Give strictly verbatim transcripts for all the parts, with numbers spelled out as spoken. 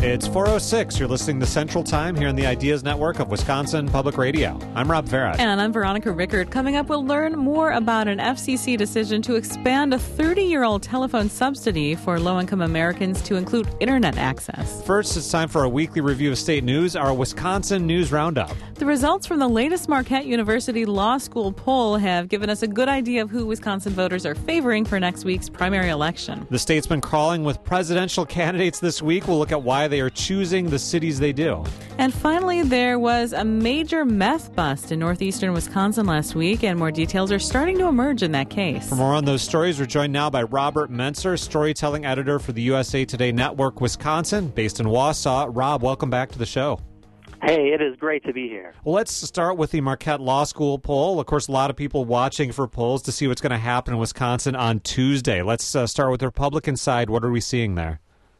It's four oh six. You're listening to Central Time here on the Ideas Network of Wisconsin Public Radio. I'm Rob Farad. And I'm Veronica Rickard. Coming up, we'll learn more about an F C C decision to expand a thirty-year-old telephone subsidy for low-income Americans to include internet access. First, it's time for a weekly review of state news, our Wisconsin News Roundup. The results from the latest Marquette University Law School poll have given us a good idea of who Wisconsin voters are favoring for next week's primary election. The state's been crawling with presidential candidates this week. We'll look at why they are choosing the cities they do. And finally, there was a major meth bust in northeastern Wisconsin last week, and more details are starting to emerge in that case. For more on those stories, we're joined now by Robert Mentzer, storytelling editor for the U S A Today Network Wisconsin, based in Wausau. Rob, welcome back to the show. Hey, it is great to be here. Well, let's start with the Marquette Law School poll. Of course, a lot of people watching for polls to see what's going to happen in Wisconsin on Tuesday. Let's uh, start with the Republican side. What are we seeing there?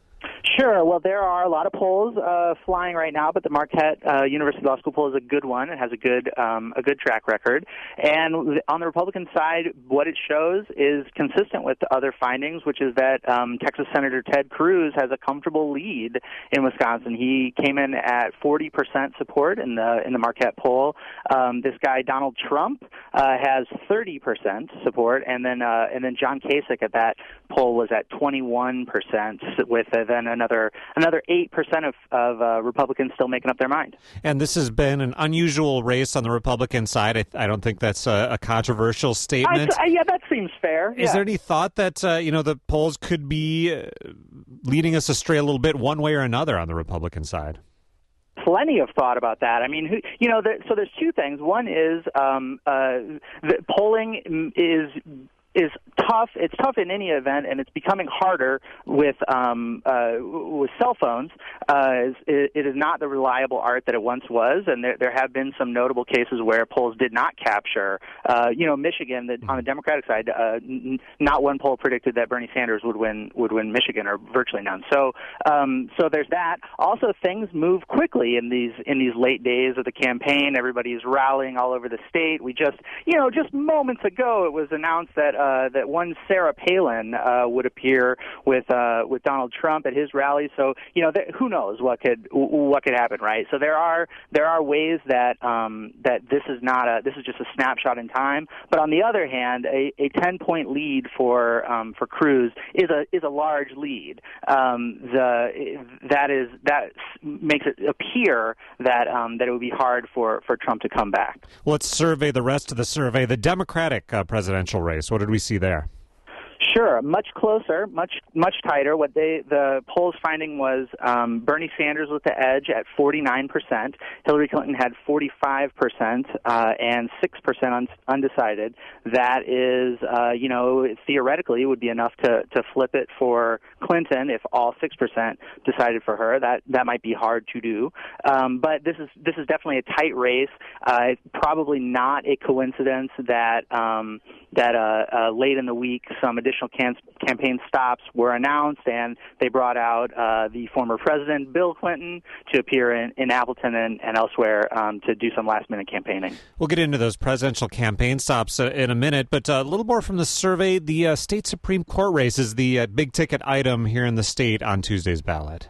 Sure. Well, there are a lot of polls uh, flying right now, but the Marquette uh, University Law School poll is a good one. It has a good um, a good track record. And on the Republican side, what it shows is consistent with the other findings, which is that um, Texas Senator Ted Cruz has a comfortable lead in Wisconsin. He came in at forty percent support in the in the Marquette poll. Um, this guy Donald Trump uh, has thirty percent support, and then uh, and then John Kasich at that poll was at twenty-one percent, with uh, then another another eight percent of, of uh, Republicans still making up their mind. And this has been an unusual race on the Republican side. I, I don't think that's a, a controversial statement. I, I, yeah, that seems fair. Is yeah. there any thought that uh, you know the polls could be uh, leading us astray a little bit one way or another on the Republican side? Plenty of thought about that. I mean, who, you know, there, so there's two things. One is um, uh, the polling is. is tough. It's tough in any event, and it's becoming harder with um, uh, with cell phones. Uh, it, it is not the reliable art that it once was, and there, there have been some notable cases where polls did not capture. Uh, you know, Michigan, the, on the Democratic side, uh, n- not one poll predicted that Bernie Sanders would win would win Michigan, or virtually none. So, um, so there's that. Also, things move quickly in these in these late days of the campaign. Everybody's rallying all over the state. We just, you know, just moments ago, it was announced that. Uh, that one Sarah Palin uh, would appear with uh, with Donald Trump at his rally. So you know, th- who knows what could what could happen, right? So there are there are ways that um, that this is not a this is just a snapshot in time. But on the other hand, a, a ten point lead for um, for Cruz is a is a large lead. Um, the that is that makes it appear that um, that it would be hard for, for Trump to come back. Well, let's survey the rest of the survey. The Democratic uh, presidential race. What did we see there? Sure, much closer, much much tighter. What they the polls finding was um, Bernie Sanders with the edge at forty-nine percent. Hillary Clinton had forty-five percent uh, and six percent un- undecided. That is, uh, you know, theoretically it would be enough to, to flip it for Clinton if all six percent decided for her. That that might be hard to do, um, but this is this is definitely a tight race. Uh, it's probably not a coincidence that um, that uh, uh, late in the week some additional can- campaign stops were announced, and they brought out uh, the former president, Bill Clinton, to appear in, in Appleton and, and elsewhere um, to do some last-minute campaigning. We'll get into those presidential campaign stops uh, in a minute, but uh, a little more from the survey. The uh, state Supreme Court race is the uh, big-ticket item here in the state on Tuesday's ballot.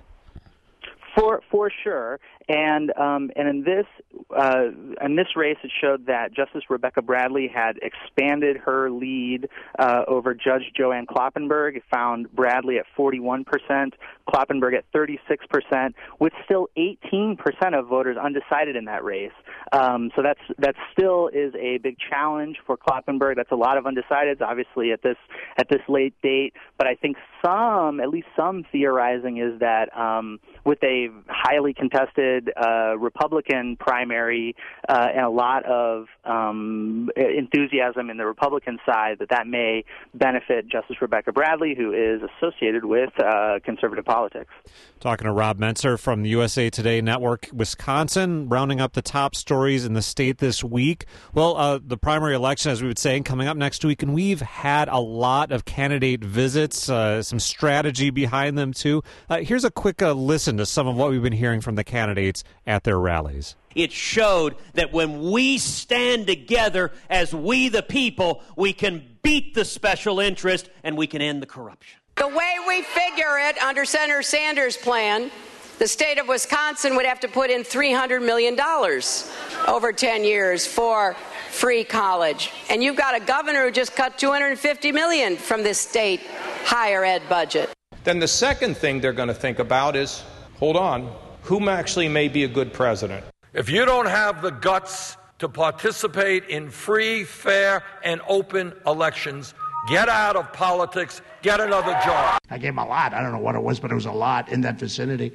For for sure, and um, and in this uh, in this race, it showed that Justice Rebecca Bradley had expanded her lead uh, over Judge Joanne Kloppenberg. It found Bradley at forty-one percent, Kloppenberg at thirty-six percent, with still eighteen percent of voters undecided in that race. Um, so that's that still is a big challenge for Kloppenberg. That's a lot of undecideds, obviously at this at this late date. But I think some, at least some theorizing is that um, with a highly contested uh, Republican primary uh, and a lot of um, enthusiasm in the Republican side, that that may benefit Justice Rebecca Bradley, who is associated with uh, conservative politics. Talking to Rob Mentzer from the U S A Today Network, Wisconsin, rounding up the top stories in the state this week. Well, uh, the primary election, as we would say, coming up next week, and we've had a lot of candidate visits, uh, some strategy behind them, too. Uh, here's a quick uh, listen to some of what we've been hearing from the candidates at their rallies. It showed that when we stand together as we the people, we can beat the special interest and we can end the corruption. The way we figure it under Senator Sanders' plan, The state of Wisconsin would have to put in three hundred million dollars over ten years for free college. And you've got a governor who just cut two hundred fifty million dollars from this state higher ed budget. Then the second thing they're going to think about is, hold on, who actually may be a good president? If you don't have the guts to participate in free, fair, and open elections, get out of politics, get another job. I gave him a lot. I don't know what it was, but it was a lot in that vicinity.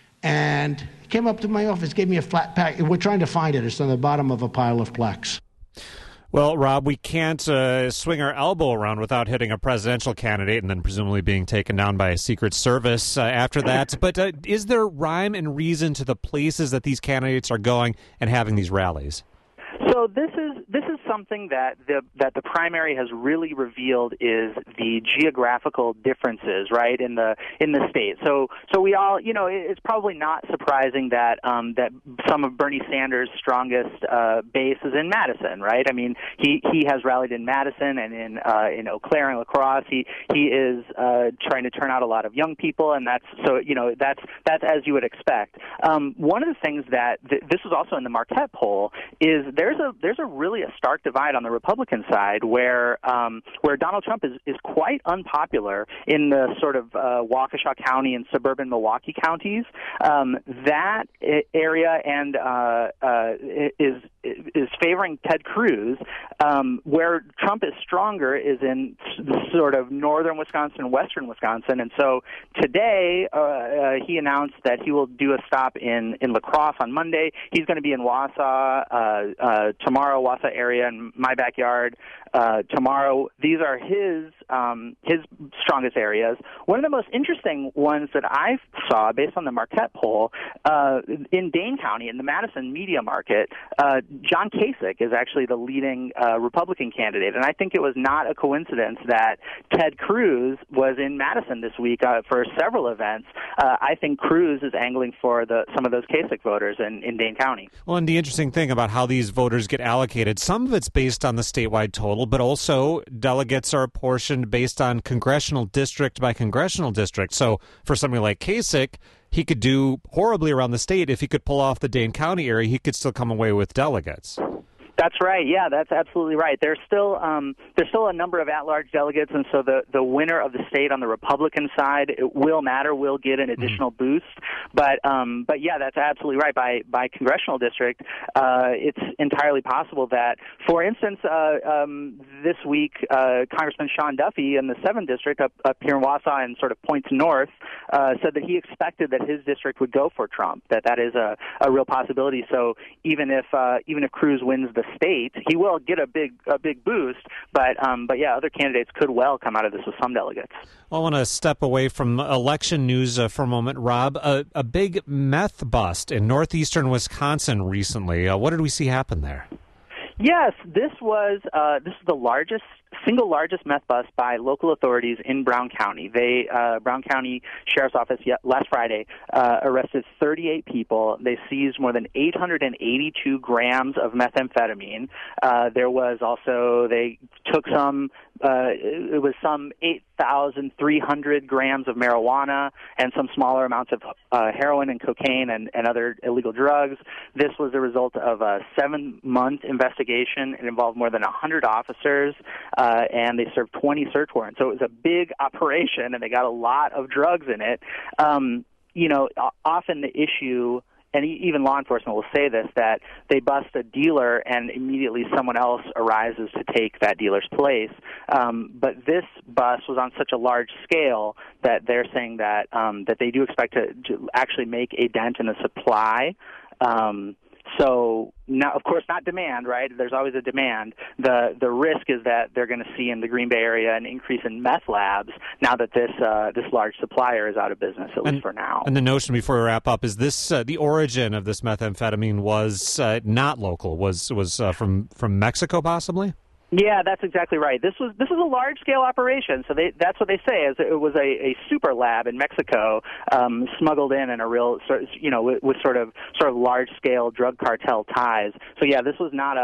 And he came up to my office, gave me a flat pack. We're trying to find it. It's on the bottom of a pile of plaques. Well, Rob, we can't uh, swing our elbow around without hitting a presidential candidate and then presumably being taken down by a Secret Service uh, after that. But uh, is there rhyme and reason to the places that these candidates are going and having these rallies? So this is this is something that the that the primary has really revealed is the geographical differences, right, in the in the state. So so we all, you know, it's probably not surprising that um, that some of Bernie Sanders' strongest uh, base is in Madison, right? I mean, he, he has rallied in Madison and in uh, in Eau Claire and La Crosse. He he is uh, trying to turn out a lot of young people, and that's so you know that's that's as you would expect. Um, one of the things that th- this was also in the Marquette poll is there's a there's a really a stark divide on the Republican side where um, where Donald Trump is, is quite unpopular in the sort of uh, Waukesha County and suburban Milwaukee counties. Um, that area and uh, uh, is is favoring Ted Cruz. Um, where Trump is stronger is in sort of northern Wisconsin, western Wisconsin, and so today uh, uh, he announced that he will do a stop in in La Crosse on Monday. He's going to be in Wausau uh, uh, tomorrow, Wausau area, in my backyard uh, tomorrow. These are his um, his strongest areas. One of the most interesting ones that I saw, based on the Marquette poll, uh, in Dane County, in the Madison media market, uh, John Kasich is actually the leading uh, Republican candidate, and I think it was not a coincidence that Ted Cruz was in Madison this week uh, for several events. Uh, I think Cruz is angling for the some of those Kasich voters in, in Dane County. Well, and the interesting thing about how these voters get allocated, some of it's based on the statewide total, but also delegates are apportioned based on congressional district by congressional district. So for somebody like Kasich, he could do horribly around the state. If he could pull off the Dane County area, he could still come away with delegates. That's right. Yeah, that's absolutely right. There's still um, there's still a number of at-large delegates, and so the, the winner of the state on the Republican side, it will matter, will get an additional mm-hmm. boost. But um, but yeah, that's absolutely right. By by congressional district, uh, it's entirely possible that, for instance, uh, um, this week, uh, Congressman Sean Duffy in the seventh district up up here in Wausau and sort of points north uh, said that he expected that his district would go for Trump. That that is a, a real possibility. So even if uh, even if Cruz wins the state, he will get a big a big boost, but um, but yeah, other candidates could well come out of this with some delegates. I want to step away from election news uh, for a moment, Rob. A, a big meth bust in northeastern Wisconsin recently. Uh, what did we see happen there? Yes, this was uh, this is the largest single largest meth bust by local authorities in Brown County. They uh, Brown County Sheriff's Office yet, last Friday uh, arrested thirty-eight people. They seized more than eight hundred eighty-two grams of methamphetamine. Uh, there was also they took some. Uh, it was some eight thousand three hundred grams of marijuana and some smaller amounts of uh, heroin and cocaine and, and other illegal drugs. This was the result of a seven-month investigation. It involved more than one hundred officers, uh, and they served twenty search warrants. So it was a big operation, and they got a lot of drugs in it. Um, you know, often the issue, and even law enforcement will say this, that they bust a dealer and immediately someone else arises to take that dealer's place. Um, but this bust was on such a large scale that they're saying that um, that they do expect to, to actually make a dent in the supply. Um, so, now, of course, not demand, right? There's always a demand. The the risk is that they're going to see in the Green Bay area an increase in meth labs now that this uh, this large supplier is out of business, at and, least for now. And the notion, before we wrap up, is this uh, the origin of this methamphetamine was uh, not local, was was uh, from, from Mexico, possibly? Yeah, that's exactly right. This was this is a large-scale operation, so they, that's what they say. Is it was a, a super lab in Mexico, um, smuggled in in a real, you know, with, with sort of sort of large-scale drug cartel ties. So yeah, this was not a,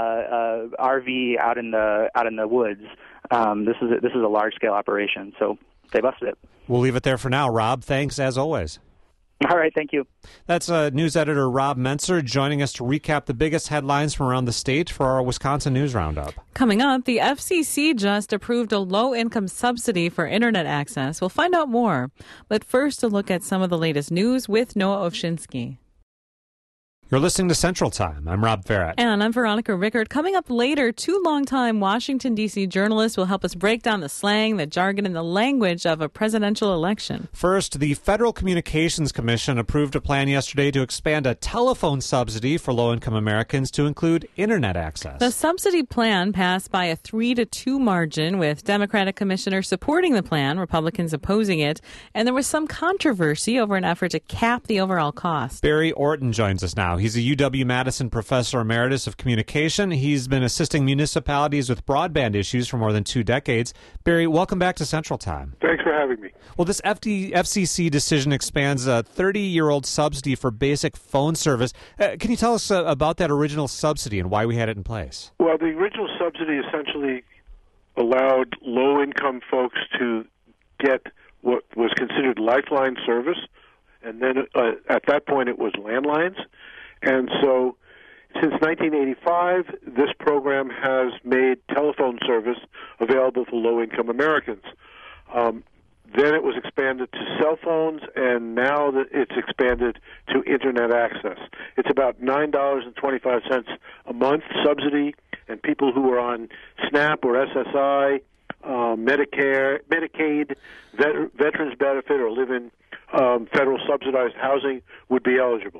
a, a R V out in the out in the woods. Um, this is a, this is a large-scale operation. So they busted it. We'll leave it there for now, Rob. Thanks as always. All right, thank you. That's uh, news editor Rob Mentzer joining us to recap the biggest headlines from around the state for our Wisconsin News Roundup. Coming up, the F C C just approved a low-income subsidy for internet access. We'll find out more. But first, a look at some of the latest news with Noah Ovshinsky. You're listening to Central Time. I'm Rob Farrett. And I'm Veronica Rickard. Coming up later, two longtime Washington, D C journalists will help us break down the slang, the jargon, and the language of a presidential election. First, the Federal Communications Commission approved a plan yesterday to expand a telephone subsidy for low-income Americans to include internet access. The subsidy plan passed by a three to two margin, with Democratic commissioners supporting the plan, Republicans opposing it, and there was some controversy over an effort to cap the overall cost. Barry Orton joins us now. He's a U W-Madison professor emeritus of communication. He's been assisting municipalities with broadband issues for more than two decades. Barry, welcome back to Central Time. Thanks for having me. Well, this F D, F C C decision expands a thirty-year-old subsidy for basic phone service. Uh, can you tell us uh, about that original subsidy and why we had it in place? Well, the original subsidy essentially allowed low-income folks to get what was considered lifeline service, and then uh, at that point it was landlines. And so since nineteen eighty-five, this program has made telephone service available for low-income Americans. Um, then it was expanded to cell phones, and now that it's expanded to Internet access. It's about nine dollars and twenty-five cents a month subsidy, and people who are on SNAP or S S I, uh, Medicare, Medicaid, vet- Veterans Benefit, or live in um, federal subsidized housing would be eligible.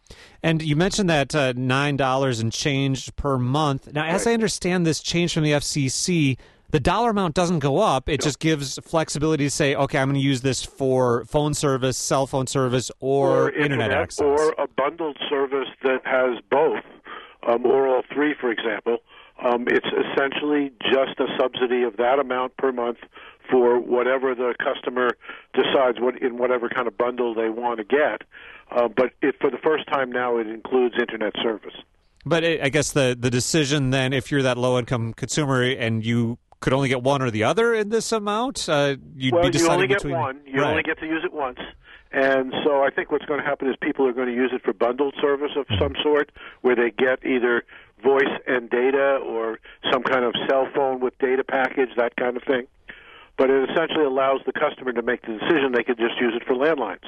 And you mentioned that uh, nine dollars and change per month. Now, as Right. I understand this change from the F C C, the dollar amount doesn't go up. It No. just gives flexibility to say, okay, I'm going to use this for phone service, cell phone service, or, internet, access. Or a bundled service that has both, um, or all three, for example. Um, it's essentially just a subsidy of that amount per month for whatever the customer decides what in whatever kind of bundle they want to get. Uh, but it, for the first time now, it includes Internet service. But it, I guess the, the decision then, if you're that low-income consumer and you could only get one or the other in this amount, uh, you'd well, be deciding you only get between... one. You right. only get to use it once. And so I think what's going to happen is people are going to use it for bundled service of some sort, where they get either voice and data or some kind of cell phone with data package, that kind of thing. But it essentially allows the customer to make the decision they could just use it for landlines,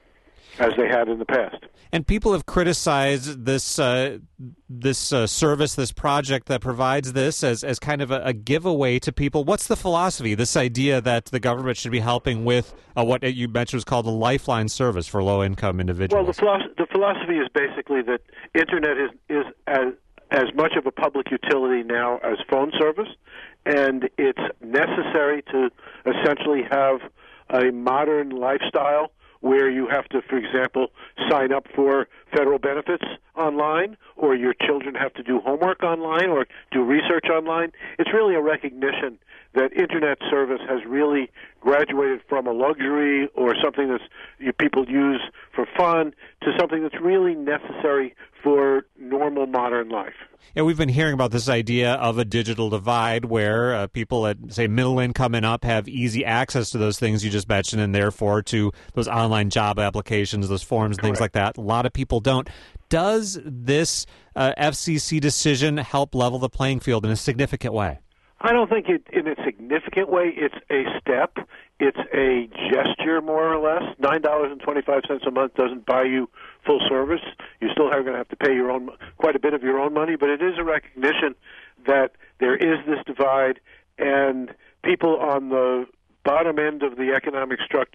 as they had in the past. And people have criticized this uh, this uh, service, this project that provides this as, as kind of a, a giveaway to people. What's the philosophy, this idea that the government should be helping with uh, what you mentioned was called a lifeline service for low-income individuals? Well, the, philosophy, the philosophy is basically that Internet is, is as, as much of a public utility now as phone service, and it's necessary to essentially have a modern lifestyle where you have to, for example, sign up for federal benefits online, or your children have to do homework online or do research online. It's really a recognition that Internet service has really graduated from a luxury or something that you, people use for fun to something that's really necessary for normal modern life. Yeah, we've been hearing about this idea of a digital divide where uh, people at, say, middle income and up have easy access to those things you just mentioned, and therefore to those online job applications, those forms, and things Correct. like that. A lot of people don't. Does this uh, F C C decision help level the playing field in a significant way? I don't think it, in a significant way, it's a step. It's a gesture, more or less. nine dollars and twenty-five cents a month doesn't buy you full service. You still are going to have to pay your own, quite a bit of your own money, but it is a recognition that there is this divide, and people on the bottom end of the economic struct,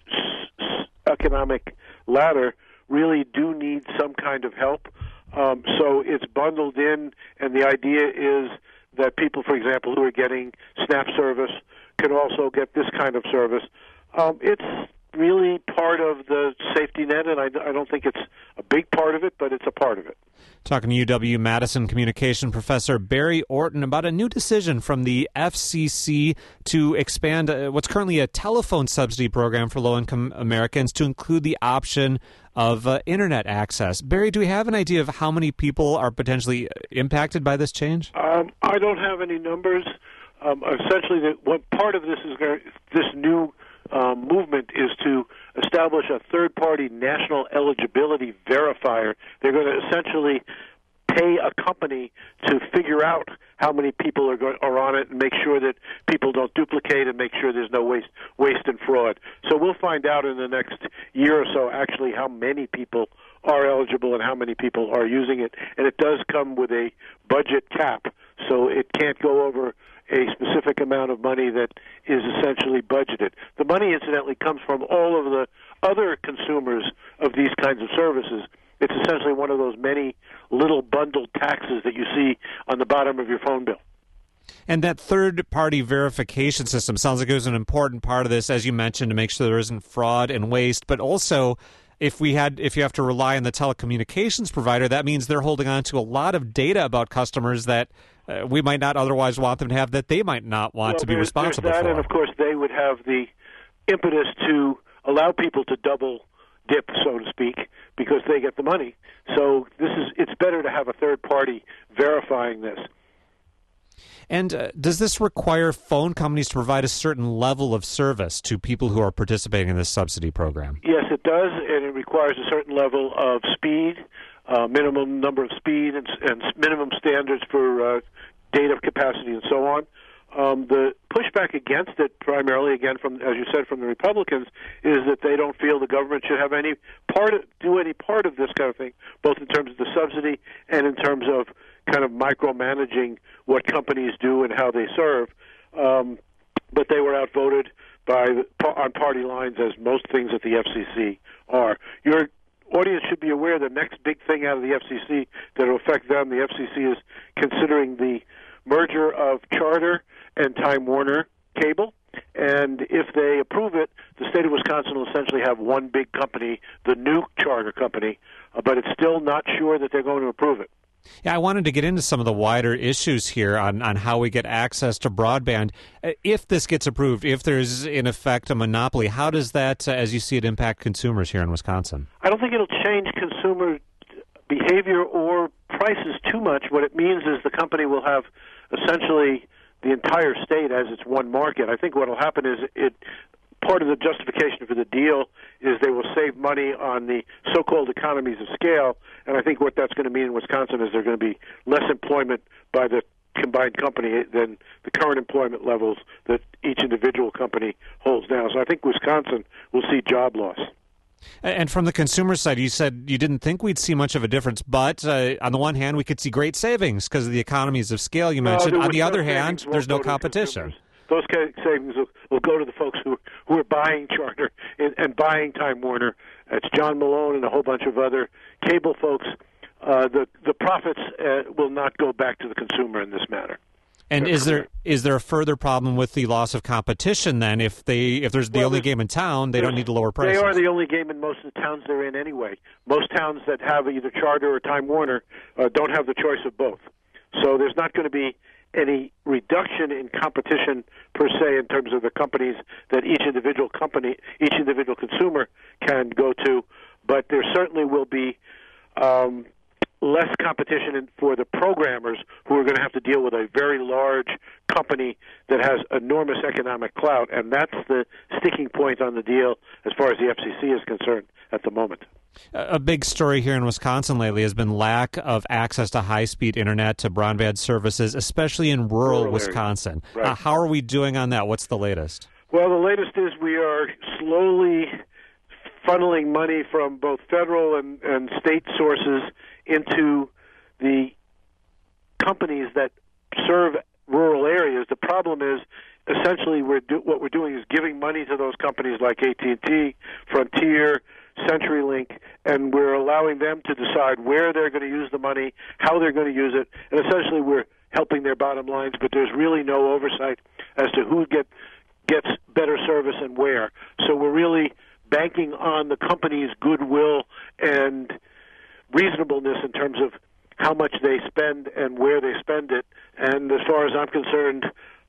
economic ladder really do need some kind of help. Um, so it's bundled in, and the idea is that people, for example, who are getting SNAP service can also get this kind of service. Um, it's really part of the safety net, and I, I don't think it's a big part of it, but it's a part of it. Talking to U W-Madison communication professor Barry Orton about a new decision from the F C C to expand uh, what's currently a telephone subsidy program for low-income Americans to include the option of uh, Internet access. Barry, do we have an idea of how many people are potentially impacted by this change? Um, I don't have any numbers. Um, essentially, the, what part of this is going, this new um, movement is to establish a third-party national eligibility verifier. They're going to essentially pay a company to figure out how many people are, go- are on it and make sure that people don't duplicate and make sure there's no waste, waste and fraud. So we'll find out in the next year or so actually how many people are eligible and how many people are using it. And it does come with a budget cap, so it can't go over a specific amount of money that is essentially budgeted. The money, incidentally, comes from all of the other consumers of these kinds of services. It's essentially one of those many little bundled taxes that you see on the bottom of your phone bill. And that third-party verification system sounds like it was an important part of this, as you mentioned, to make sure there isn't fraud and waste. But also, if we had, if you have to rely on the telecommunications provider, that means they're holding on to a lot of data about customers that uh, we might not otherwise want them to have, that they might not want well, to be there's, responsible there's that, for. And of course, they would have the impetus to allow people to double dip, so to speak, because they get the money. So this is it's better to have a third party verifying this. And uh, does this require phone companies to provide a certain level of service to people who are participating in this subsidy program? Yes, it does, and it requires a certain level of speed, uh, minimum number of speed, and, and minimum standards for uh, data capacity and so on. Um, the pushback against it, primarily, again, from as you said, from the Republicans, is that they don't feel the government should have any part of, do any part of this kind of thing, both in terms of the subsidy and in terms of kind of micromanaging what companies do and how they serve. Um, but they were outvoted by the, on party lines, as most things at the F C C are. Your audience should be aware the next big thing out of the F C C that will affect them. The F C C is considering the merger of Charter and Time Warner Cable, and if they approve it, the state of Wisconsin will essentially have one big company, the new Charter company, uh, but it's still not sure that they're going to approve it. Yeah, I wanted to get into some of the wider issues here on, on how we get access to broadband. If this gets approved, if there's, in effect, a monopoly, how does that, uh, as you see it, impact consumers here in Wisconsin? I don't think it'll change consumer behavior or prices too much. What it means is the company will have essentially the entire state as its one market. I think what will happen is it part of the justification for the deal is they will save money on the so-called economies of scale, and I think what that's going to mean in Wisconsin is there's going to be less employment by the combined company than the current employment levels that each individual company holds now. So I think Wisconsin will see job loss. And from the consumer side, you said you didn't think we'd see much of a difference, but uh, on the one hand, we could see great savings because of the economies of scale you mentioned. Uh, on the other hand, there's no competition. Those savings will, will go to the folks who who are buying Charter and, and buying Time Warner. It's John Malone and a whole bunch of other cable folks. Uh, the the profits uh, will not go back to the consumer in this matter. And is there is there a further problem with the loss of competition then? If they if there's the well, only game in town, they don't need to lower prices. They are the only game in most of the towns they're in anyway. Most towns that have either Charter or Time Warner uh, don't have the choice of both. So there's not going to be any reduction in competition per se in terms of the companies that each individual company, each individual consumer can go to, but there certainly will be um, less competition for the programmers who are going to have to deal with a very large company that has enormous economic clout, and that's the sticking point on the deal as far as the F C C is concerned at the moment. A big story here in Wisconsin lately has been lack of access to high-speed internet to broadband services, especially in rural, rural Wisconsin. Right. Uh, how are we doing on that? What's the latest? Well, the latest is we are slowly funneling money from both federal and, and state sources into the companies that serve rural areas. The problem is essentially we're do, what we're doing is giving money to those companies like A T and T, Frontier, CenturyLink, and we're allowing them to decide where they're going to use the money, how they're going to use it, and essentially we're helping their bottom lines, but there's really no oversight as to who get, gets better service and where. So we're really banking on the company's goodwill and reasonableness in terms of how much they spend and where they spend it, and as far as I'm concerned,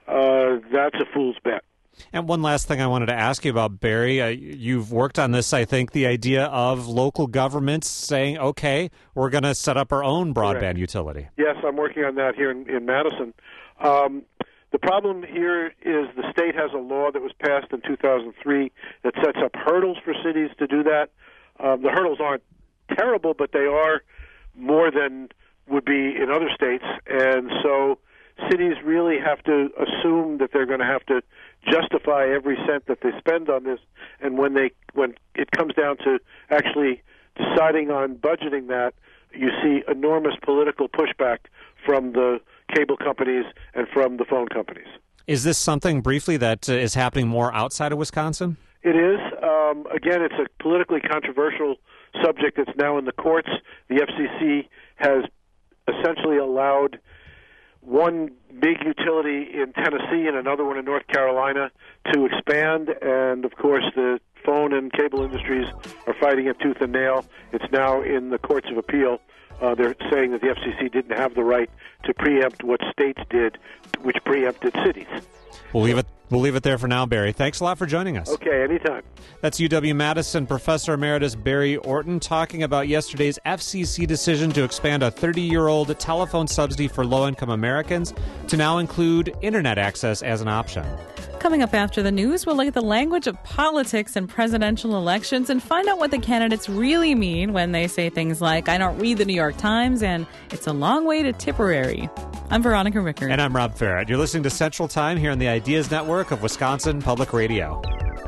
uh, that's a fool's bet. And one last thing I wanted to ask you about, Barry. Uh, you've worked on this, I think, the idea of local governments saying, okay, we're going to set up our own broadband Correct. utility. Yes, I'm working on that here in, in Madison. Um, The problem here is the state has a law that was passed in two thousand three that sets up hurdles for cities to do that. Um, the hurdles aren't terrible, but they are more than would be in other states, and so cities really have to assume that they're going to have to justify every cent that they spend on this, and when they when it comes down to actually deciding on budgeting that, you see enormous political pushback from the cable companies and from the phone companies. Is this something, briefly, that uh, is happening more outside of Wisconsin? It is. Um, again, it's a politically controversial subject that's now in the courts. The F C C has essentially allowed one big utility in Tennessee and another one in North Carolina to expand, and of course the phone and cable industries are fighting it tooth and nail. It's now in the courts of appeal. Uh, they're saying that the F C C didn't have the right to preempt what states did, which preempted cities. We'll leave it We'll leave it there for now, Barry. Thanks a lot for joining us. Okay, anytime. That's U W-Madison Professor Emeritus Barry Orton talking about yesterday's F C C decision to expand a thirty-year-old telephone subsidy for low-income Americans to now include Internet access as an option. Coming up after the news, we'll look at the language of politics and presidential elections and find out what the candidates really mean when they say things like, I don't read the New York Times, and it's a long way to Tipperary. I'm Veronica Rickard. And I'm Rob Farrett. You're listening to Central Time here on the Ideas Network of Wisconsin Public Radio.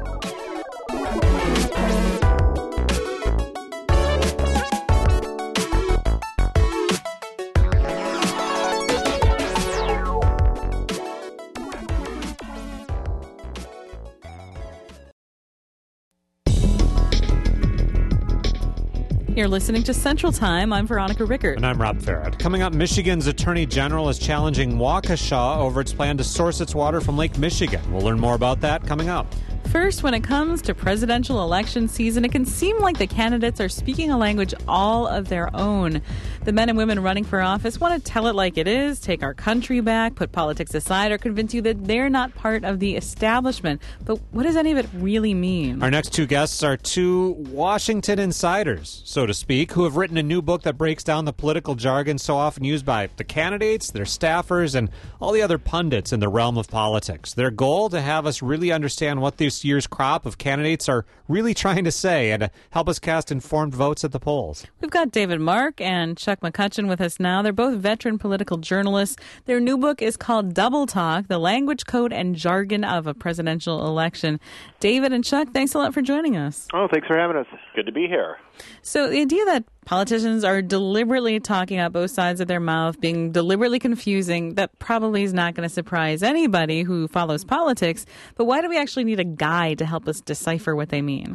You're listening to Central Time. I'm Veronica Rickard. And I'm Rob Farrett. Coming up, Michigan's Attorney General is challenging Waukesha over its plan to source its water from Lake Michigan. We'll learn more about that coming up. First, when it comes to presidential election season, it can seem like the candidates are speaking a language all of their own. The men and women running for office want to tell it like it is, take our country back, put politics aside, or convince you that they're not part of the establishment. But what does any of it really mean? Our next two guests are two Washington insiders, so to speak, who have written a new book that breaks down the political jargon so often used by the candidates, their staffers, and all the other pundits in the realm of politics. Their goal, to have us really understand what this year's crop of candidates are really trying to say and to help us cast informed votes at the polls. We've got David Mark and Chuck McCutcheon with us now. They're both veteran political journalists. Their new book is called Double Talk, The Language, Code, and Jargon of a Presidential Election. David and Chuck, thanks a lot for joining us. Oh, thanks for having us. Good to be here. So the idea that politicians are deliberately talking out both sides of their mouth, being deliberately confusing, that probably is not going to surprise anybody who follows politics. But why do we actually need a guide to help us decipher what they mean?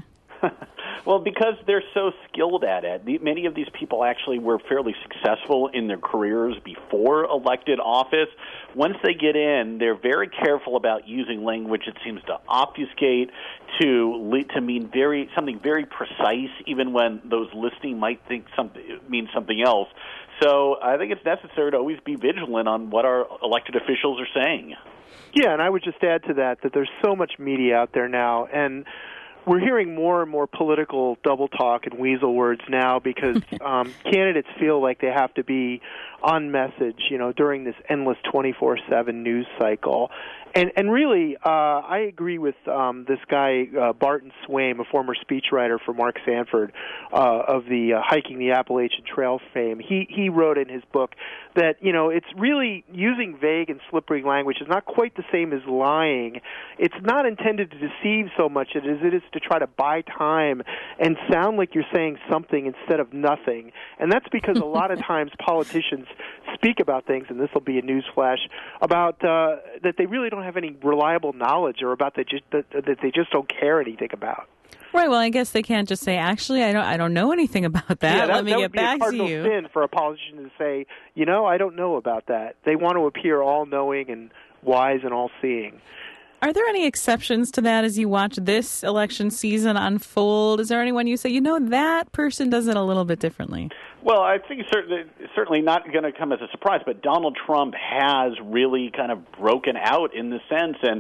Well, because they're so skilled at it. The, many of these people actually were fairly successful in their careers before elected office. Once they get in, they're very careful about using language that seems to obfuscate, to lead, to mean very something very precise, even when those listening might think something means something else. So I think it's necessary to always be vigilant on what our elected officials are saying. Yeah, and I would just add to that that there's so much media out there now, and we're hearing more and more political double talk and weasel words now because um, candidates feel like they have to be on message, you know, during this endless twenty-four seven news cycle. And and really, uh, I agree with um, this guy, uh, Barton Swaim, a former speechwriter for Mark Sanford uh, of the uh, Hiking the Appalachian Trail fame. He he wrote in his book that, you know, it's really using vague and slippery language is not quite the same as lying. It's not intended to deceive so much as it is to try to buy time and sound like you're saying something instead of nothing. And that's because a lot of times politicians speak about things, and this will be a news flash, about uh, that they really don't have any reliable knowledge or about that, just, that, that they just don't care anything about. Right. Well, I guess they can't just say, actually, I don't I don't know anything about that. Yeah, that Let me that get would be back a cardinal to you. sin for a politician to say, you know, I don't know about that. They want to appear all-knowing and wise and all-seeing. Are there any exceptions to that as you watch this election season unfold? Is there anyone you say, you know, that person does it a little bit differently? Well, I think it's certainly, certainly not going to come as a surprise, but Donald Trump has really kind of broken out in this sense. And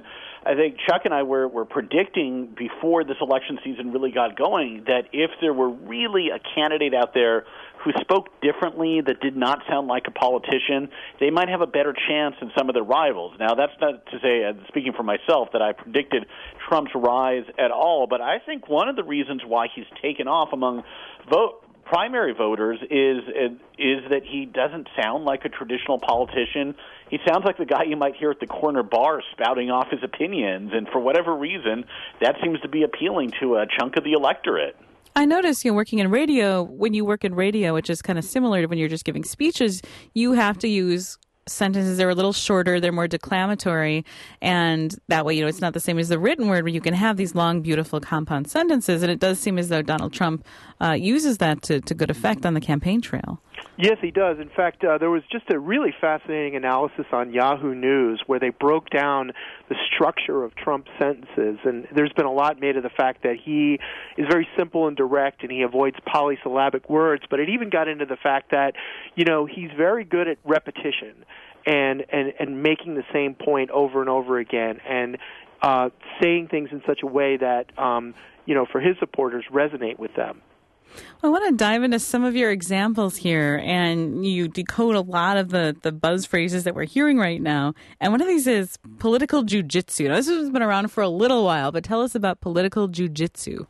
I think Chuck and I were, were predicting before this election season really got going that if there were really a candidate out there who spoke differently, that did not sound like a politician, they might have a better chance than some of their rivals. Now, that's not to say, uh, speaking for myself, that I predicted Trump's rise at all, but I think one of the reasons why he's taken off among vote primary voters is is that he doesn't sound like a traditional politician. He sounds like the guy you might hear at the corner bar spouting off his opinions, and for whatever reason, that seems to be appealing to a chunk of the electorate. I noticed, you know, working in radio, when you work in radio, which is kind of similar to when you're just giving speeches, you have to use sentences that are a little shorter, they're more declamatory, and that way, you know, it's not the same as the written word where you can have these long, beautiful, compound sentences, and it does seem as though Donald Trump uh, uses that to, to good effect on the campaign trail. Yes, he does. In fact, uh, there was just a really fascinating analysis on Yahoo News where they broke down the structure of Trump's sentences, and there's been a lot made of the fact that he is very simple and direct and he avoids polysyllabic words, but it even got into the fact that, you know, he's very good at repetition and, and, and making the same point over and over again and uh, saying things in such a way that, um, you know, for his supporters resonate with them. I want to dive into some of your examples here, and you decode a lot of the, the buzz phrases that we're hearing right now. And one of these is political jujitsu. Now, this has been around for a little while, but tell us about political jujitsu.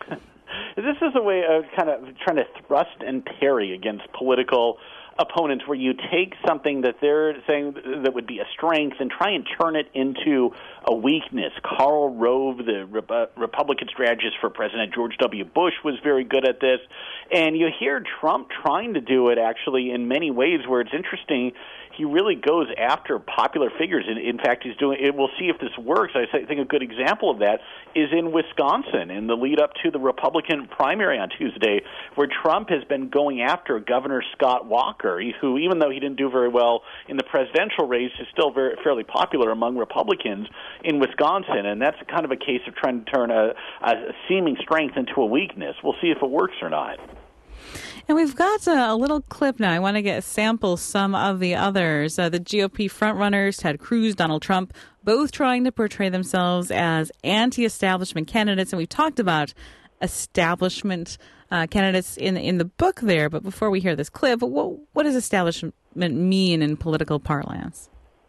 This is a way of kind of trying to thrust and parry against political opponents, where you take something that they're saying that would be a strength and try and turn it into a weakness. Karl Rove, the Re- Republican strategist for President George W. Bush, was very good at this. And you hear Trump trying to do it, actually, in many ways, where it's interesting. He really goes after popular figures. In, in fact, he's doing it. We'll see if this works. I think a good example of that is in Wisconsin, in the lead up to the Republican primary on Tuesday, where Trump has been going after Governor Scott Walker, who, even though he didn't do very well in the presidential race, is still very fairly popular among Republicans in Wisconsin. And that's kind of a case of trying to turn a, a seeming strength into a weakness. We'll see if it works or not. And we've got a, a little clip now. I want to get sample some of the others. Uh, the G O P frontrunners, Ted Cruz, Donald Trump, both trying to portray themselves as anti-establishment candidates. And we talked about establishment uh, candidates in in the book there. But before we hear this clip, what, what does establishment mean in political parlance?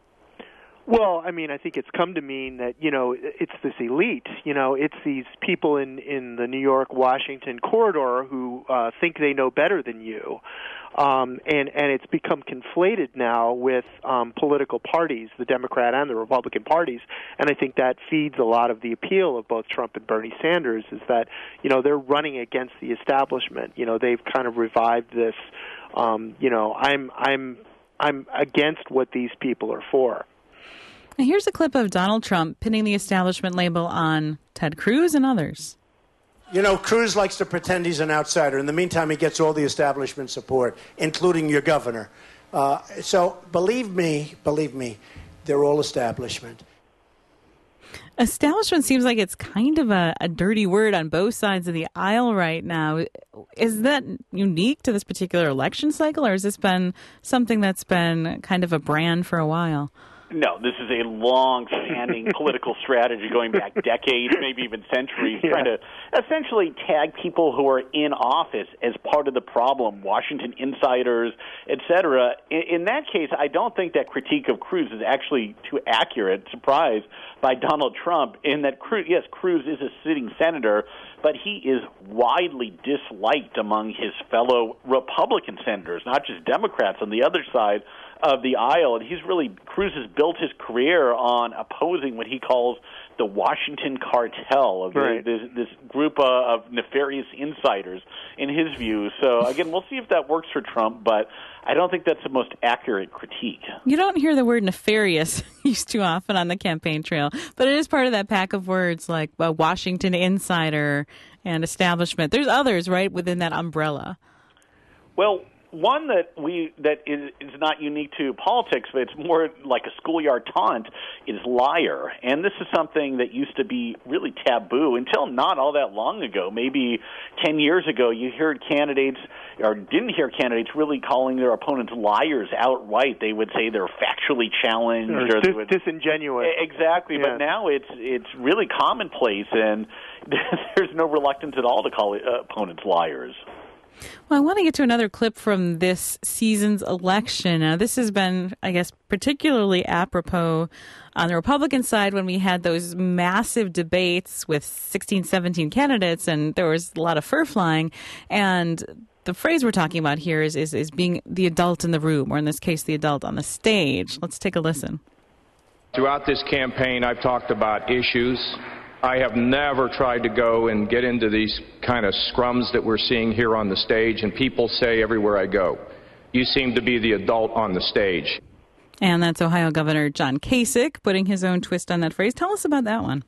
Well, I mean, I think it's come to mean that, you know, it's this elite. You know, it's these people in, in the New York-Washington corridor who uh, think they know better than you. Um, and, and it's become conflated now with um, political parties, the Democrat and the Republican parties. And I think that feeds a lot of the appeal of both Trump and Bernie Sanders, is that, you know, they're running against the establishment. You know, they've kind of revived this, um, you know, I'm, I'm, I'm against what these people are for. Now here's a clip of Donald Trump pinning the establishment label on Ted Cruz and others. You know, Cruz likes to pretend he's an outsider. In the meantime, he gets all the establishment support, including your governor. Uh, so believe me, believe me, they're all establishment. Establishment seems like it's kind of a, a dirty word on both sides of the aisle right now. Is that unique to this particular election cycle, or has this been something that's been kind of a brand for a while? No, this is a long-standing political strategy going back decades, maybe even centuries, yeah. trying to essentially tag people who are in office as part of the problem, Washington insiders, et cetera. In, in that case, I don't think that critique of Cruz is actually too accurate. Surprise by Donald Trump in that Cruz, yes, Cruz is a sitting senator, but he is widely disliked among his fellow Republican senators, not just Democrats on the other side of the aisle. And he's really, Cruz has built his career on opposing what he calls the Washington cartel, of right. this, this group uh, of nefarious insiders, in his view. So, again, we'll see if that works for Trump, but I don't think that's the most accurate critique. You don't hear the word nefarious used too often on the campaign trail, but it is part of that pack of words like uh, Washington insider and establishment. There's others, right, within that umbrella. Well, one that we that is, is not unique to politics, but it's more like a schoolyard taunt, is liar. And this is something that used to be really taboo until not all that long ago. Maybe ten years ago, you heard candidates or didn't hear candidates really calling their opponents liars outright. They would say they're factually challenged or, or dis- they would, disingenuous. Exactly, Yeah. but now it's it's really commonplace, and there's no reluctance at all to call uh, opponents liars. Well, I want to get to another clip from this season's election. Now, this has been, I guess, particularly apropos on the Republican side when we had those massive debates with sixteen, seventeen candidates, and there was a lot of fur flying. And the phrase we're talking about here is, is, is being the adult in the room, or in this case, the adult on the stage. Let's take a listen. Throughout this campaign, I've talked about issues. I have never tried to go and get into these kind of scrums that we're seeing here on the stage, and people say everywhere I go, you seem to be the adult on the stage. And that's Ohio Governor John Kasich putting his own twist on that phrase. Tell us about that one.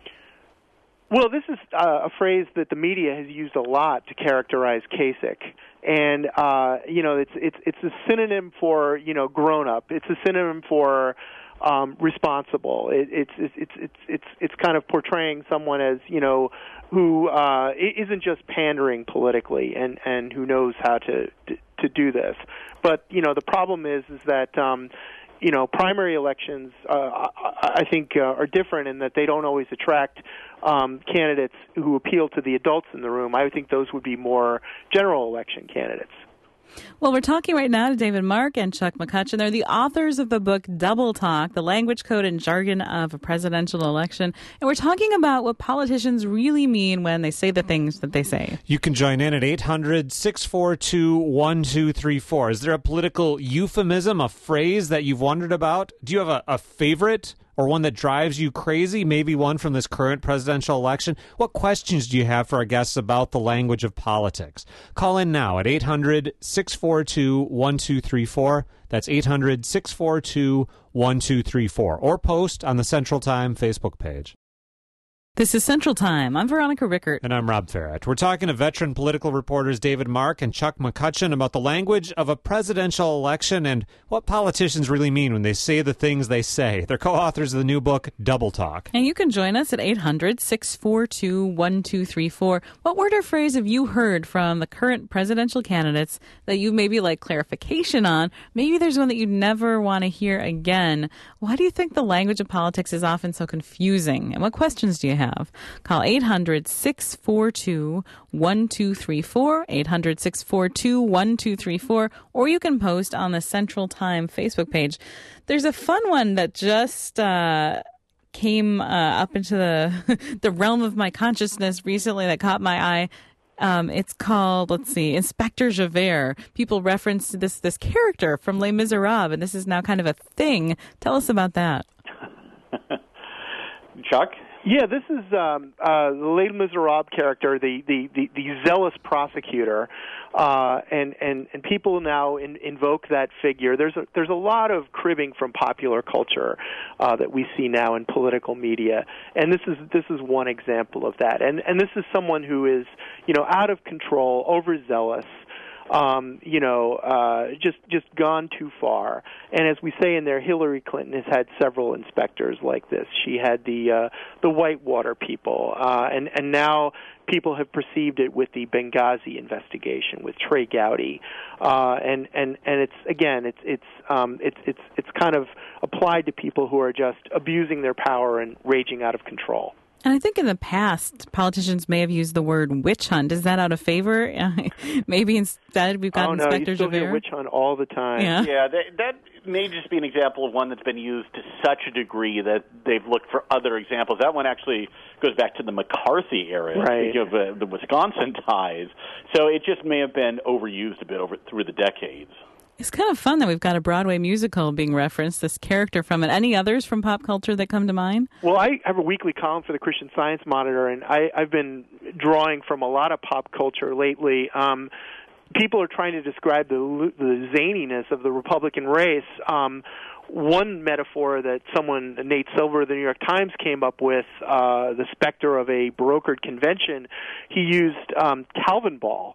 Well, this is uh, a phrase that the media has used a lot to characterize Kasich, and uh, you know, it's it's it's a synonym for you know grown up. It's a synonym for um, responsible. It, it's it's it's it's it's it's kind of portraying someone as you know who uh, isn't just pandering politically and and who knows how to to, to do this. But you know, the problem is is that. Um, You know, primary elections, uh, I think, uh, are different in that they don't always attract um, candidates who appeal to the adults in the room. I would think those would be more general election candidates. Well, we're talking right now to David Mark and Chuck McCutcheon. They're the authors of the book Double Talk, The Language, Code, and Jargon of a Presidential Election. And we're talking about what politicians really mean when they say the things that they say. You can join in at eight hundred, six four two, one two three four. Is there a political euphemism, a phrase that you've wondered about? Do you have a, a favorite or one that drives you crazy, maybe one from this current presidential election? What questions do you have for our guests about the language of politics? Call in now at eight hundred, six four two, one two three four. That's eight hundred, six four two, one two three four. Or post on the Central Time Facebook page. This is Central Time. I'm Veronica Rickert. And I'm Rob Farrett. We're talking to veteran political reporters David Mark and Chuck McCutcheon about the language of a presidential election and what politicians really mean when they say the things they say. They're co-authors of the new book, Double Talk. And you can join us at eight hundred, six four two, one two three four. What word or phrase have you heard from the current presidential candidates that you maybe like clarification on? Maybe there's one that you never want to hear again. Why do you think the language of politics is often so confusing? And what questions do you have? Call eight hundred, six four two, one two three four, eight hundred, six four two, one two three four, or you can post on the Central Time Facebook page. There's a fun one that just uh, came uh, up into the, the realm of my consciousness recently that caught my eye. Um, it's called, let's see, Inspector Javert. People reference this this character from Les Miserables, and this is now kind of a thing. Tell us about that. Chuck? Yeah, this is um, uh, the Les Miserables character, the, the, the, the zealous prosecutor, uh, and, and, and people now in, invoke that figure. There's a, there's a lot of cribbing from popular culture uh, that we see now in political media, and this is this is one example of that. And and this is someone who is, you know, out of control, overzealous. Um, you know, uh, just just gone too far. And as we say in there, Hillary Clinton has had several inspectors like this. She had the uh, the Whitewater people, uh, and and now people have perceived it with the Benghazi investigation with Trey Gowdy, uh, and and and it's again, it's it's um, it's it's it's kind of applied to people who are just abusing their power and raging out of control. And I think in the past, politicians may have used the word witch hunt. Is that out of favor? Maybe instead we've got oh, Inspector no, you still Javert. hear witch hunt all the time. Yeah, yeah that, that may just be an example of one that's been used to such a degree that they've looked for other examples. That one actually goes back to the McCarthy era, right. of uh, the Wisconsin ties. So it just may have been overused a bit over through the decades. It's kind of fun that we've got a Broadway musical being referenced, this character from it. Any others from pop culture that come to mind? Well, I have a weekly column for the Christian Science Monitor, and I, I've been drawing from a lot of pop culture lately. Um, people are trying to describe the, the zaniness of the Republican race. Um, one metaphor that someone, Nate Silver of the New York Times, came up with, uh, the specter of a brokered convention, he used um, Calvin Ball.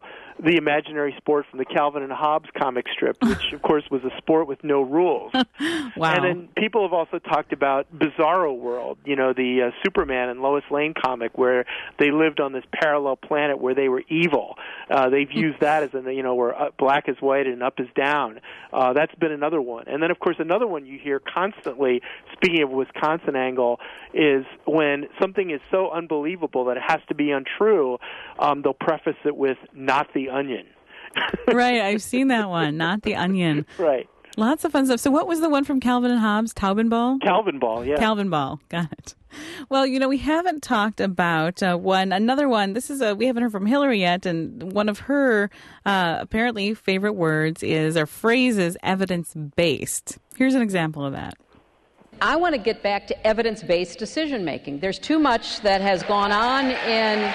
the imaginary sport from the Calvin and Hobbes comic strip, which, of course, was a sport with no rules. Wow. And then people have also talked about Bizarro World, you know, the uh, Superman and Lois Lane comic where they lived on this parallel planet where they were evil. Uh, they've used that as, a, you know, where black is white and up is down. Uh, that's been another one. And then, of course, another one you hear constantly, speaking of Wisconsin angle, is when something is so unbelievable that it has to be untrue, um, they'll preface it with not the onion. Right, I've seen that one, not the onion. Right. Lots of fun stuff. So what was the one from Calvin and Hobbes? Taubman Ball? Calvin Ball, yeah. Calvin Ball, got it. Well, you know, we haven't talked about uh, one, another one. This is a, we haven't heard from Hillary yet, and one of her uh, apparently favorite words is, or phrases, evidence-based. Here's an example of that. I want to get back to evidence-based decision-making. There's too much that has gone on in...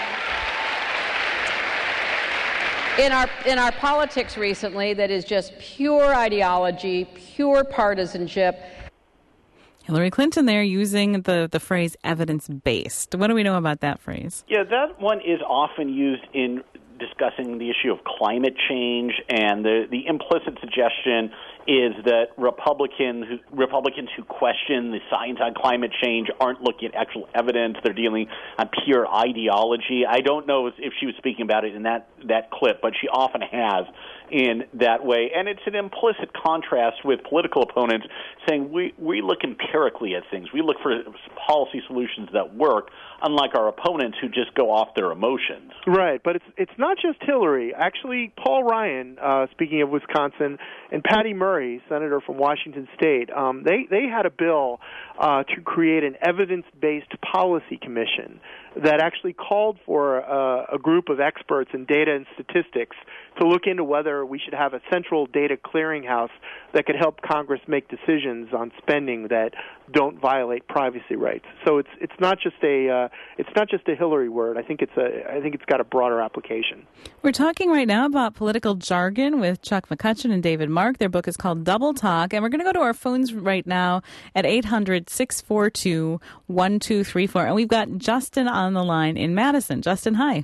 In our in our politics recently that is just pure ideology, pure partisanship. Hillary Clinton there using the, the phrase evidence-based. What do we know about that phrase? Yeah, that one is often used in discussing the issue of climate change, and the, the implicit suggestion is that Republicans who, Republicans who question the science on climate change aren't looking at actual evidence. They're dealing on pure ideology. I don't know if she was speaking about it in that, that clip, but she often has in that way. And it's an implicit contrast with political opponents saying we, we look empirically at things. We look for policy solutions that work, unlike our opponents who just go off their emotions. Right, but it's it's not just Hillary. Actually, Paul Ryan, uh, speaking of Wisconsin, and Patty Murray, senator from Washington State, um, they, they had a bill uh, to create an evidence-based policy commission that actually called for uh, a group of experts in data and statistics to look into whether we should have a central data clearinghouse that could help Congress make decisions on spending that don't violate privacy rights. So it's it's not just a uh, it's not just a Hillary word. I think it's a I think it's got a broader application. We're talking right now about political jargon with Chuck McCutcheon and David Mark. Their book is called Double Talk, and we're going to go to our phones right now at eight hundred, six four two, one two three four. And we've got Justin on the line in Madison. Justin, hi.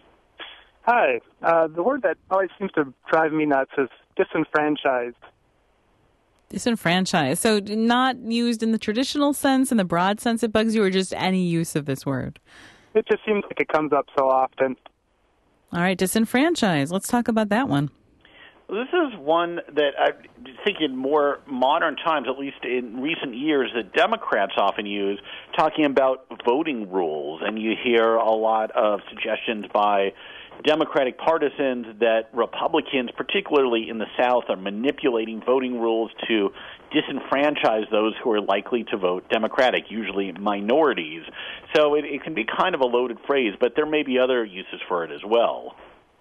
Hi. Uh, the word that always seems to drive me nuts is disenfranchised. Disenfranchised. So not used in the traditional sense, in the broad sense it bugs you, or just any use of this word? It just seems like it comes up so often. All right, disenfranchised. Let's talk about that one. This is one that I think in more modern times, at least in recent years, that Democrats often use, talking about voting rules. And you hear a lot of suggestions by Democratic partisans that Republicans, particularly in the South, are manipulating voting rules to disenfranchise those who are likely to vote Democratic, usually minorities. So it, it can be kind of a loaded phrase, but there may be other uses for it as well.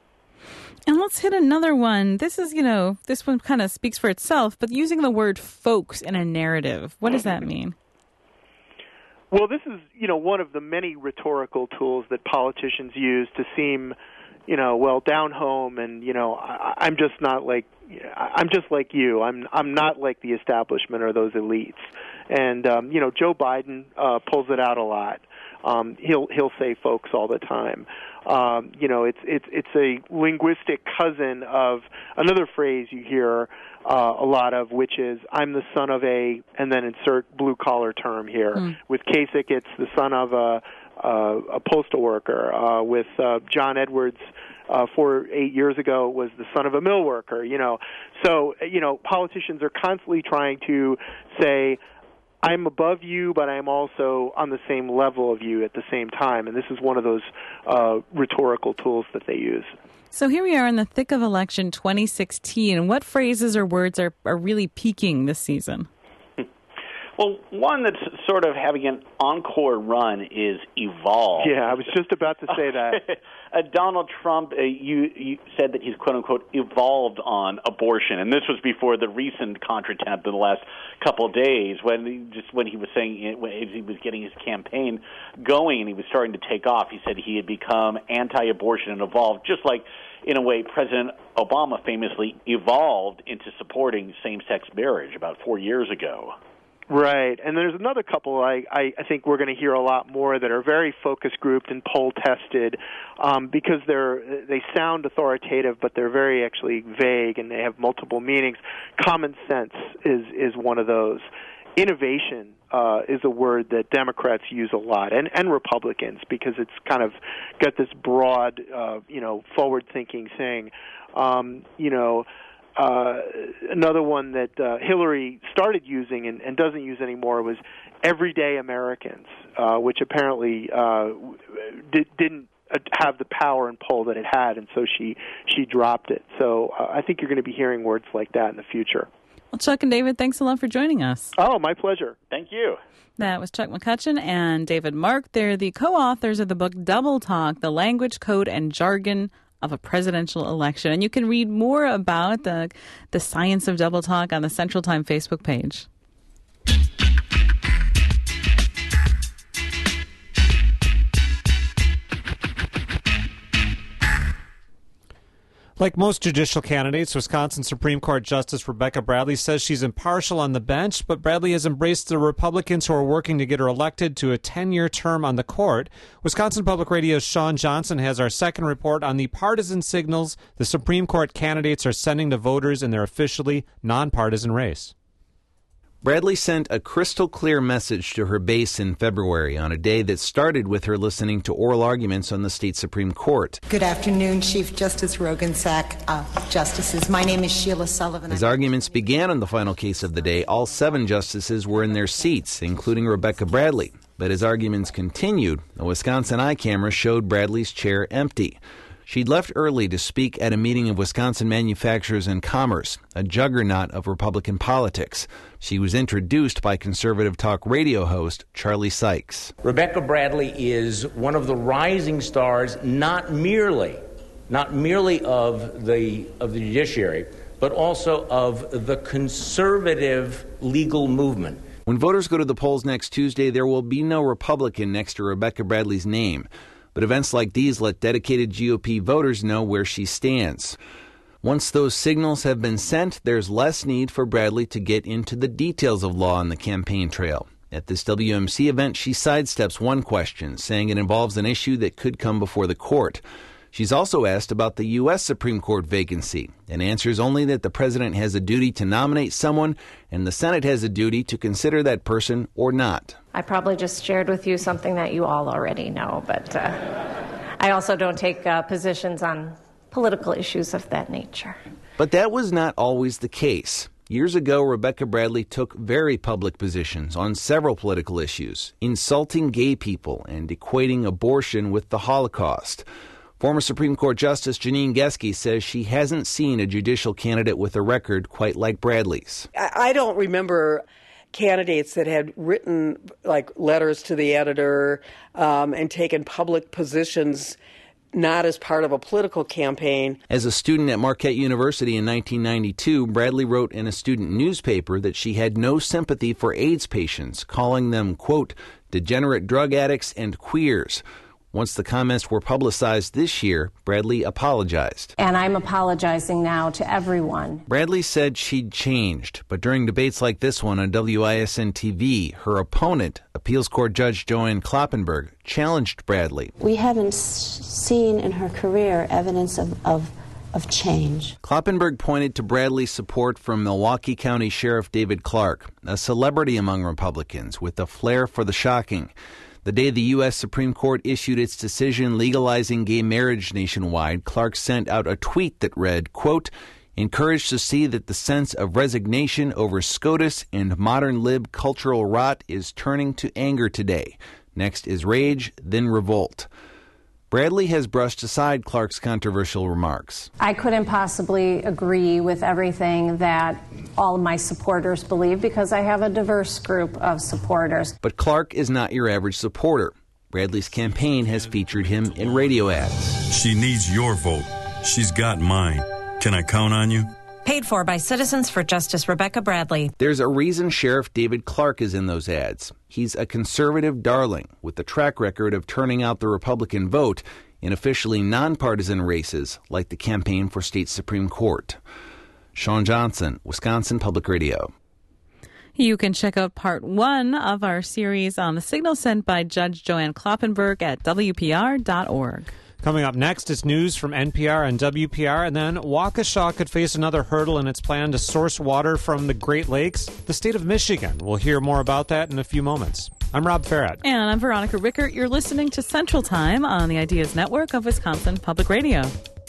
And let's hit another one. This is, you know, this one kind of speaks for itself, but using the word folks in a narrative, what does that mean? Well, this is, you know, one of the many rhetorical tools that politicians use to seem, you know, well, down home, and, you know, I, I'm just not like, I'm just like you. I'm I'm not like the establishment or those elites. And, um, you know, Joe Biden uh, pulls it out a lot. Um, he'll he'll say folks all the time. Um, you know, it's it's it's a linguistic cousin of another phrase you hear uh, a lot of, which is "I'm the son of a," and then insert blue collar term here. Mm. With Kasich, it's the son of a a, a postal worker. Uh, with uh, John Edwards, uh, four eight years ago, was the son of a mill worker. You know, so you know, politicians are constantly trying to say, I'm above you, but I'm also on the same level of you at the same time. And this is one of those uh, rhetorical tools that they use. So here we are in the thick of election twenty sixteen. What phrases or words are, are really peaking this season? Well, one that's sort of having an encore run is evolve. Yeah, I was just about to say that. uh, Donald Trump, uh, you, you said that he's, quote-unquote, evolved on abortion. And this was before the recent contretemps in the last couple of days, when he, just when he was saying, it, when he was getting his campaign going and he was starting to take off, he said he had become anti-abortion and evolved, just like, in a way, President Obama famously evolved into supporting same-sex marriage about four years ago. Right, and there's another couple I, I, I think we're going to hear a lot more that are very focus grouped and poll tested um, because they're they sound authoritative, but they're very actually vague and they have multiple meanings. Common sense is is one of those. Innovation uh, is a word that Democrats use a lot, and, and Republicans, because it's kind of got this broad, uh, you know, forward-thinking thing. Um, you know, uh, another one that uh, Hillary started using and, and doesn't use anymore was everyday Americans, uh, which apparently uh, did, didn't have the power and pull that it had, and so she she dropped it. So uh, I think you're going to be hearing words like that in the future. Well, Chuck and David, thanks a lot for joining us. Oh, my pleasure. Thank you. That was Chuck McCutcheon and David Mark. They're the co-authors of the book Double Talk, The Language, Code, and Jargon of a Presidential Election. And you can read more about the, the science of double talk on the Central Time Facebook page. Like most judicial candidates, Wisconsin Supreme Court Justice Rebecca Bradley says she's impartial on the bench, but Bradley has embraced the Republicans who are working to get her elected to a ten-year term on the court. Wisconsin Public Radio's Sean Johnson has our second report on the partisan signals the Supreme Court candidates are sending to voters in their officially nonpartisan race. Bradley sent a crystal-clear message to her base in February on a day that started with her listening to oral arguments on the state Supreme Court. Good afternoon, Chief Justice Roggensack, uh, Justices. My name is Sheila Sullivan. As arguments began on the final case of the day, all seven justices were in their seats, including Rebecca Bradley. But as arguments continued, a Wisconsin eye camera showed Bradley's chair empty. She'd left early to speak at a meeting of Wisconsin Manufacturers and Commerce, a juggernaut of Republican politics. She was introduced by conservative talk radio host Charlie Sykes. Rebecca Bradley is one of the rising stars, not merely, not merely of the of the judiciary, but also of the conservative legal movement. When voters go to the polls next Tuesday, there will be no Republican next to Rebecca Bradley's name. But events like these let dedicated G O P voters know where she stands. Once those signals have been sent, there's less need for Bradley to get into the details of law on the campaign trail. At this W M C event, she sidesteps one question, saying it involves an issue that could come before the court. She's also asked about the U S Supreme Court vacancy and answers only that the president has a duty to nominate someone and the Senate has a duty to consider that person or not. I probably just shared with you something that you all already know, but uh, I also don't take uh, positions on political issues of that nature. But that was not always the case. Years ago, Rebecca Bradley took very public positions on several political issues, insulting gay people and equating abortion with the Holocaust. Former Supreme Court Justice Janine Geske says she hasn't seen a judicial candidate with a record quite like Bradley's. I don't remember candidates that had written like letters to the editor um, and taken public positions not as part of a political campaign. As a student at Marquette University in nineteen ninety-two, Bradley wrote in a student newspaper that she had no sympathy for AIDS patients, calling them, quote, degenerate drug addicts and queers. Once the comments were publicized this year, Bradley apologized. And I'm apologizing now to everyone. Bradley said she'd changed, but during debates like this one on W I S N T V, her opponent, appeals court judge Joanne Kloppenberg, challenged Bradley. We haven't s- seen in her career evidence of, of, of change. Kloppenberg pointed to Bradley's support from Milwaukee County Sheriff David Clark, a celebrity among Republicans with a flair for the shocking. The day the U S Supreme Court issued its decision legalizing gay marriage nationwide, Clark sent out a tweet that read, quote, encouraged to see that the sense of resignation over SCOTUS and modern lib cultural rot is turning to anger today. Next is rage, then revolt. Bradley has brushed aside Clark's controversial remarks. I couldn't possibly agree with everything that all of my supporters believe because I have a diverse group of supporters. But Clark is not your average supporter. Bradley's campaign has featured him in radio ads. She needs your vote. She's got mine. Can I count on you? Paid for by Citizens for Justice Rebecca Bradley. There's a reason Sheriff David Clark is in those ads. He's a conservative darling with a track record of turning out the Republican vote in officially nonpartisan races like the campaign for state Supreme Court. Sean Johnson, Wisconsin Public Radio. You can check out part one of our series on the signal sent by Judge Joanne Kloppenberg at W P R dot org. Coming up next is news from N P R and W P R, and then Waukesha could face another hurdle in its plan to source water from the Great Lakes. The state of Michigan. We'll hear more about that in a few moments. I'm Rob Farrett. And I'm Veronica Rickert. You're listening to Central Time on the Ideas Network of Wisconsin Public Radio.